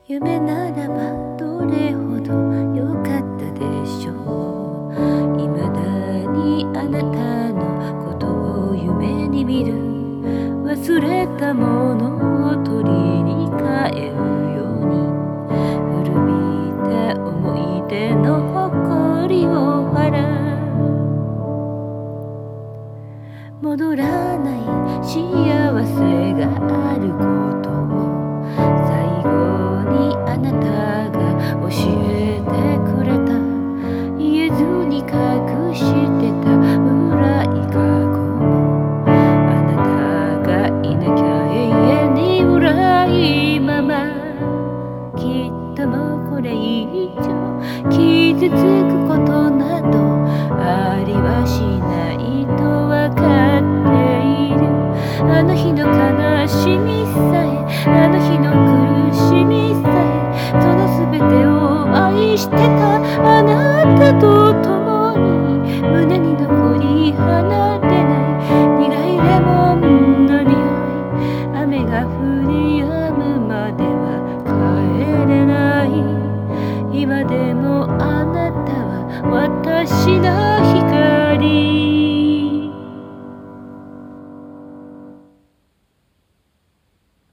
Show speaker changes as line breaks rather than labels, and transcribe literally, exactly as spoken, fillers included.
夢ならばどれほど良かったでしょう。未だにあなたのことを夢に見る。忘れたものを取りに帰るように、古びた思い出の誇りを払う。戻らない幸せがあることを最後にあなたが教えてくれた。言えずに隠してた裏い過去も、あなたがいなきゃ永遠に裏いまま。きっともうこれ以上傷つくことなどありはしないとわかっている。あの日の悲しみさえ、あの日の苦しみさえ、そのすべてを愛してたあなたと共に、胸に残り離れない苦いレモンの匂い。雨が降り止むまでは帰れない。今でもあなたは私の光。